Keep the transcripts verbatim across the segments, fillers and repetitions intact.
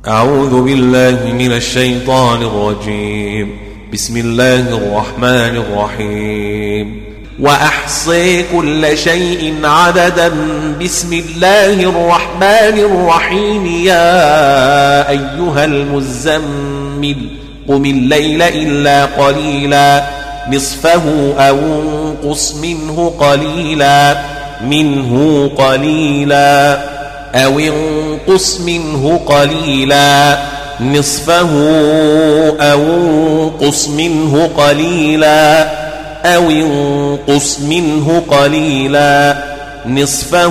أعوذ بالله من الشيطان الرجيم. بسم الله الرحمن الرحيم. وأحصي كل شيء عددا. بسم الله الرحمن الرحيم. يا أيها المزمل قم الليل إلا قليلا نصفه أو انقص منه قليلا منه قليلا أو انقص منه قليلا نصفه أو انقص منه قليلا أو انقص منه قليلا نصفه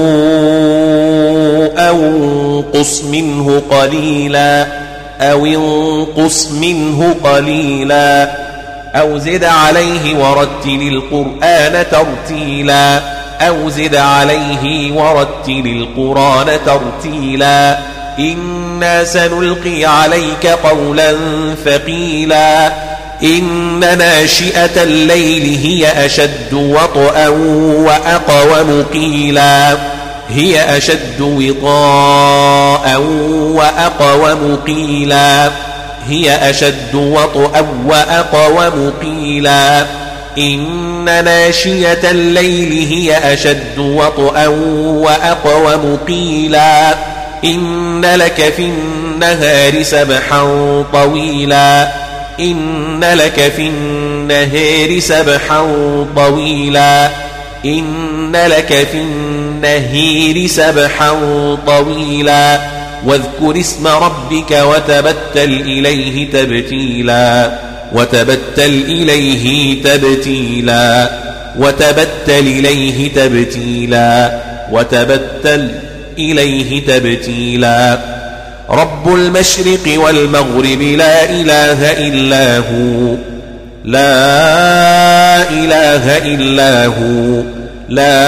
أو انقص منه قليلا أو انقص منه قليلا أو زد عليه ورتل القرآن ترتيلا أو زد عليه ورتل القرآن ترتيلا إنا سنلقي عليك قولا ثقيلا إن ناشئة الليل هي أشد وطئا وأقوم قيلا هي أشد وطاء وأقوم قيلا هي أشد وطئا وأقوم قيلا إن ناشية الليل هي أشد وطئا وأقوم قيلا إن لك في النهار سبحا طويلا إن لك في النهار سبحا طويلا إن لك في النهار سبحا طويلا واذكر اسم ربك وتبتل إليه تبتيلا وتبتل إليه تبتيلا وتبتل إليه تبتيلا وتبتل إليه تبتيلا رب المشرق والمغرب لا إله إلا هو لا إله إلا هو لا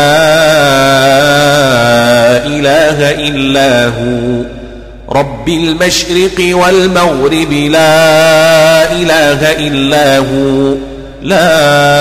إله إلا هو رب المشرق والمغرب لا إله إلا هو لا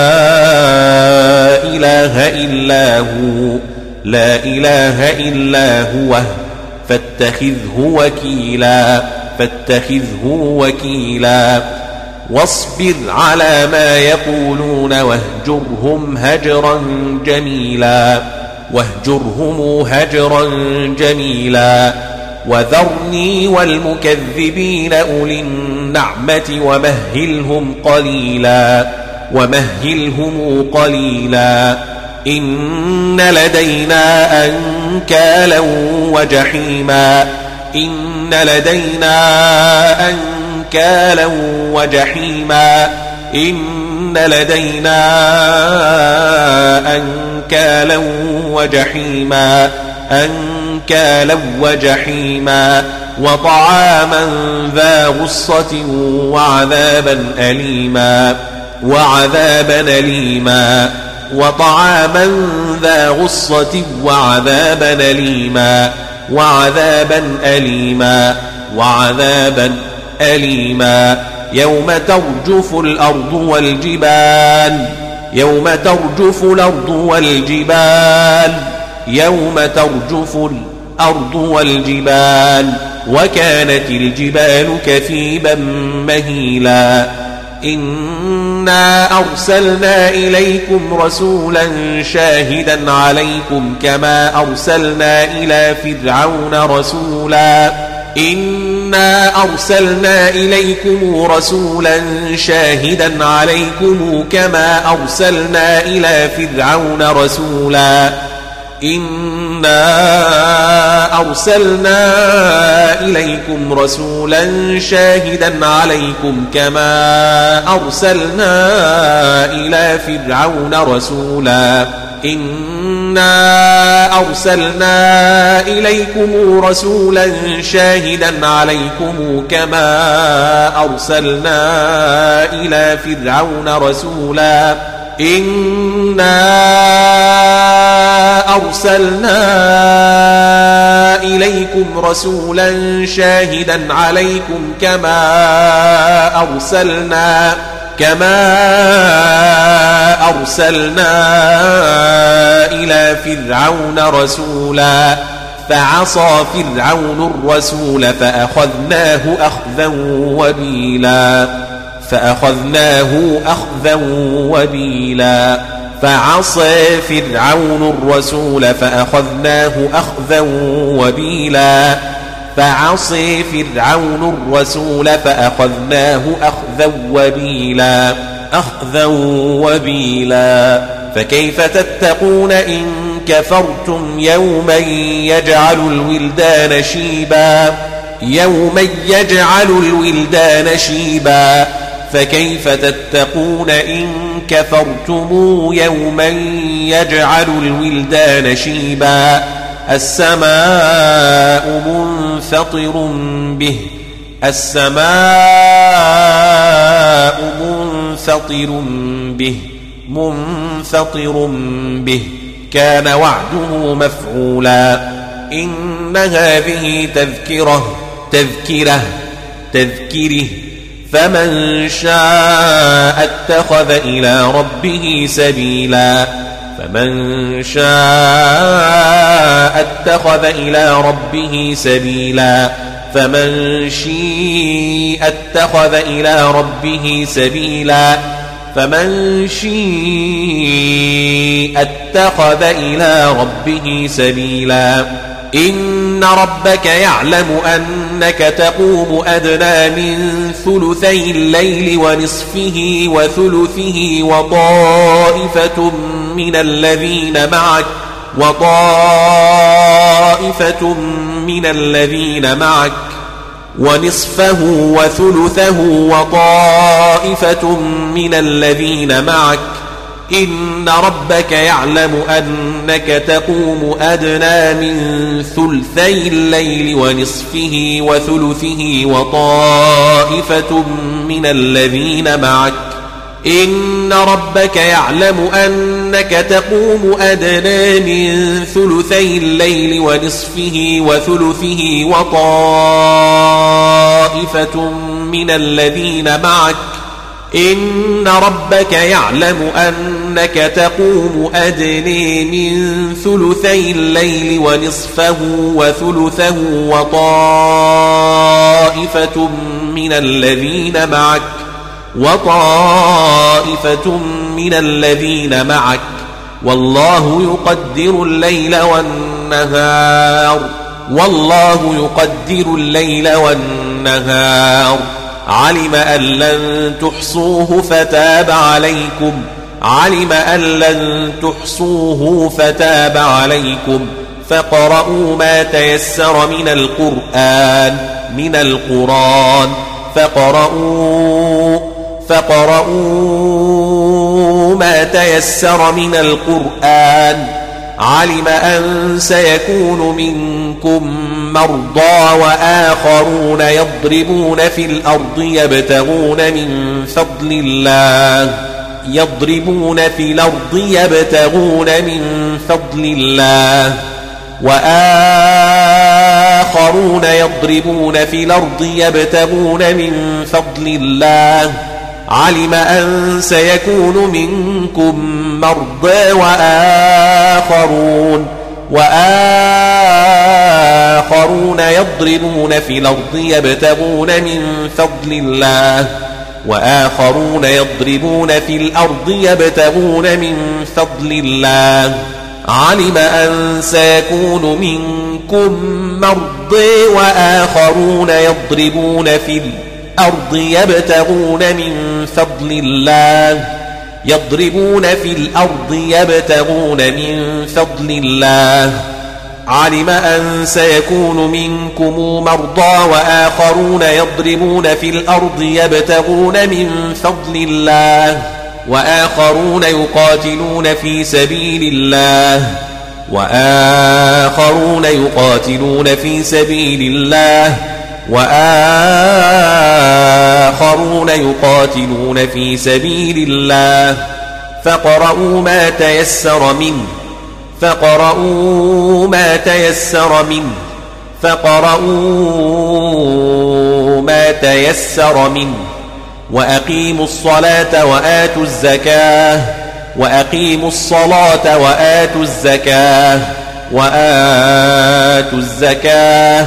إله إلا هو لا إله إلا هو فاتخذه وكيلا فاتخذه وكيلا واصبر على ما يقولون واهجرهم هجرا جميلا واهجرهم هجرا جميلا وذرني والمكذبين أولي النعمة ومهلهم قليلا ومهلهم قليلا إن لدينا أنكالا وجحيما إن لدينا أنكالا وجحيما إن لدينا أنكالا وجحيما أنكالا وجحيما وطعاما ذا غصة وعذابا أليما وعذابا أليما وطعاما ذا غصة وعذابا أليما وعذابا أليما وعذابا أليما يوم ترجف الأرض والجبال يوم ترجف الأرض والجبال يوم ترجف الأرض والجبال وكانت الجبال كثيبا مهيلا إنا أرسلنا إليكم رسولا شاهدا عليكم كما أرسلنا إلى فرعون رسولا إنا أرسلنا إليكم رسولا شاهدا عليكم كما أرسلنا إلى فرعون رسولا إنا أرسلنا إليكم رسولا شاهدا عليكم كما أرسلنا إلى فرعون رسولا إنا أرسلنا إليكم رسولا شاهدا عليكم كما أرسلنا إلى فرعون رسولا إنا أرسلنا إليكم رسولا شاهدا عليكم كما أرسلنا كما أرسلنا إلى فرعون رسولا فعصى فرعون الرسول فأخذناه أخذا وبيلا فأخذناه أخذا وبيلا فعصى فرعون الرسول فأخذناه أخذا وبيلا فعصى فرعون الرسول فأخذناه أخذا وبيلا أخذا وبيلا فكيف تتقون إن كفرتم يوما يجعل الولدان شيبا يوما يجعل الولدان شيبا فكيف تتقون إن كفرتم يوما يجعل الولدان شيبا السماء منفطر به السماء منفطر به منفطر به كان وعده مفعولا إن هذه تذكرة تذكرة تذكره فمن شاء اتخذ إلى ربه سبيلا فمن شاء اتخذ إلى ربه سبيلا فمن شاء اتخذ إلى ربه سبيلا فمن شاء اتخذ إلى ربه سبيلا إن ربك يعلم أنك تقوم أدنى من ثلثي الليل ونصفه وثلثه وطائفة من الذين معك وطائفة من الذين معك ونصفه وثلثه وطائفة من الذين معك إن ربك يعلم أنك تقوم أدنى من ثلثي الليل ونصفه وثلثه وطائفة من الذين معك إن ربك يعلم أنك تقوم أدنى من ثلثي الليل ونصفه وثلثه وطائفة من الذين معك إن ربك يعلم أنك تقوم أدنى من ثلثي الليل ونصفه وثلثه وطائفة من الذين معك وطائفة من الذين معك والله يقدر الليل والنهار والله يقدر الليل والنهار علم أن لن تحصوه فتاب عليكم علم أن لن تحصوه فتاب عليكم فاقرؤوا ما تيسر من القرآن من القرآن فاقرؤوا فاقرؤوا ما تيسر من القرآن علم أن سيكون منكم مرضى وآخرون يضربون في الأرض يبتغون من فضل الله يضربون في الأرض يبتغون من فضل الله وآخرون يضربون في الأرض يبتغون من فضل الله علم أن سيكون منكم مرضى وآخرون وآخرون يضربون في الأرض يبتغون من فضل الله وآخرون يضربون في الأرض يبتغون من فضل الله علم أن سيكون منكم مرضى وآخرون يضربون في الأرض يبتغون من فضل الله يضربون في الأرض يبتغون من فضل الله علم أن سيكون منكم مرضى وآخرون يضربون في الأرض يبتغون من فضل الله وآخرون يقاتلون في سبيل الله وآخرون يقاتلون في سبيل الله وآخرون يقاتلون في سبيل الله فاقرؤوا ما تيسر منه فاقرؤوا ما تيسر منه فاقرؤوا ما تيسر منه وأقيموا الصلاة وآتوا الزكاة وأقيموا الصلاة وآتوا الزكاة وآتوا الزكاة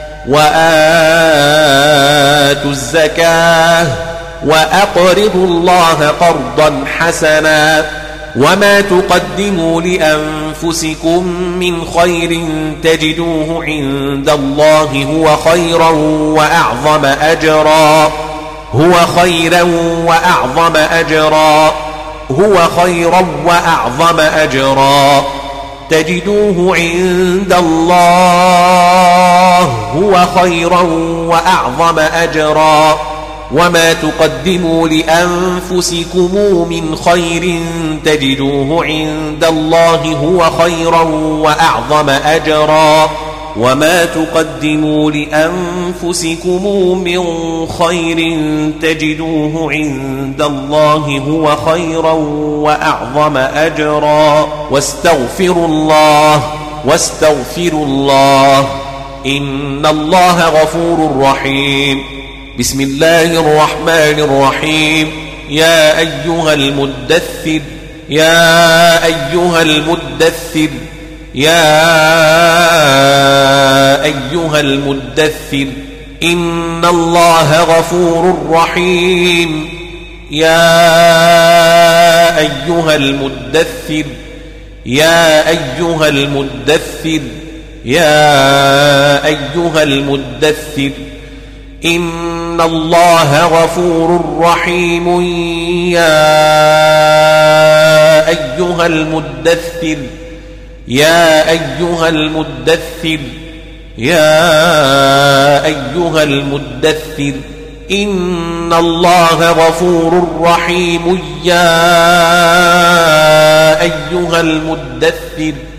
وآتوا الزكاة وأقرضوا الله قرضا حسنا وما تقدموا لأنفسكم من خير تجدوه عند الله هو خيرا وأعظم أجرا هو خيرا وأعظم أجرا هو خيرا وأعظم أجرا تجدوه عند الله هو خيرا وأعظم أجرا وما تقدموا لأنفسكم من خير تجدوه عند الله هو خيرا وأعظم أجرا وما تقدموا لأنفسكم من خير تجدوه عند الله هو خيرا وأعظم أجرا واستغفروا الله واستغفروا الله إن الله غفور رحيم. بسم الله الرحمن الرحيم. يا أيها المدثر يا أيها المدثر يا أيها المدثر إن الله غفور رحيم. يا أيها المدثر يا أيها المدثر يا أيها المدثر إن الله غفور رحيم. يا أيها المدثر يا أيها المدثر يا أيها المدثر إن الله غفور رحيم. يا أيها المدثر